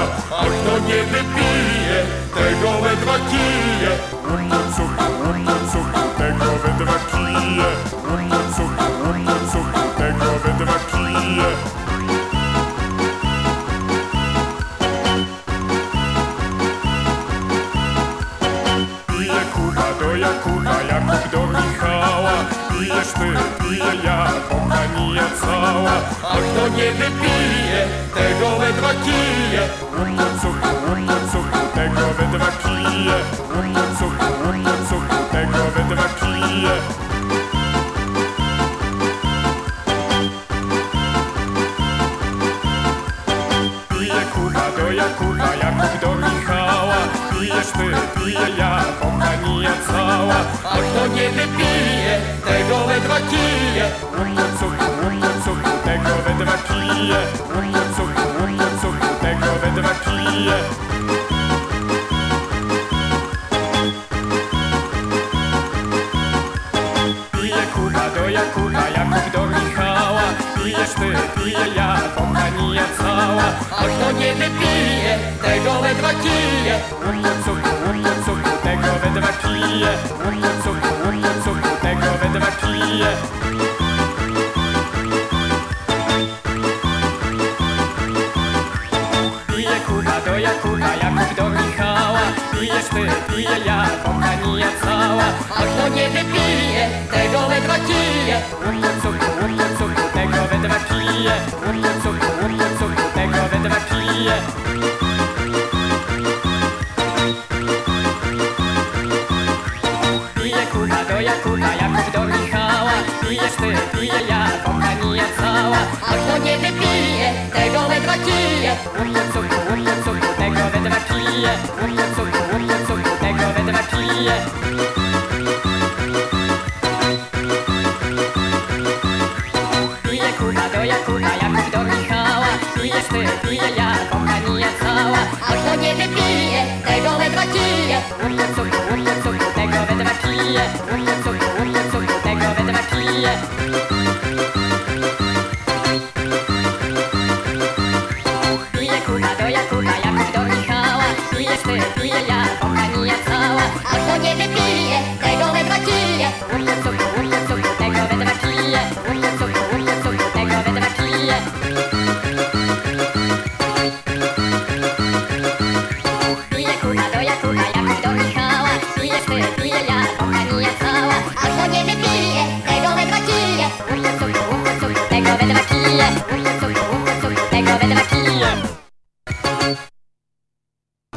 a kto nie wypije, tego we dwa kije. Tego we dwa kije. Tego we dwa kije. Pije Kuba do Jakuba, Jakub do Michała. Pijesz ty, piję ja, kompania cała. A kto nie wypije, tego we dwa kije. Tego we dwa kije. Tego we dwa kije. Pije Kuba do Jakuba, Jakub do Michała. Pijesz ty, piję ja, kompania cała. A kto nie wypije, tego we dwa kije. Tego we dwa kije. Tego we dwa kije. Pije Kuba do Jakuba, Jakub do Michała. Pijesz ty, piję ja, kompania cała. A kto nie wypije, tego we dwa kije. Tego we dwa kije. Tego we dwa kije. Pije Kuba do Jakuba, Jakub do Michała. Pijesz ty, piję ja, kompania cała. A kto nie wypije, tego we dwa kije. Tego we dwa kije. Tego we dwa kije. Pije Kuba do Jakuba, Jakub do Michała. Pijesz ty, piję ja, kompania cała. A kto nie wypije, tego we dwa kije. Tego we dwa kije. Tego we dwa kije. Pije Kuba do Jakuba, Jakub do Michała. Pijesz ty, piję ja, kompania cała. A kto nie wypije, tego we dwa kije. Tego we dwa kije. Tego we dwa kije. Pije Kuba do Jakuba, Jakub do Michała. Pijesz ty, piję ja, kompania cała. A kto nie wypije,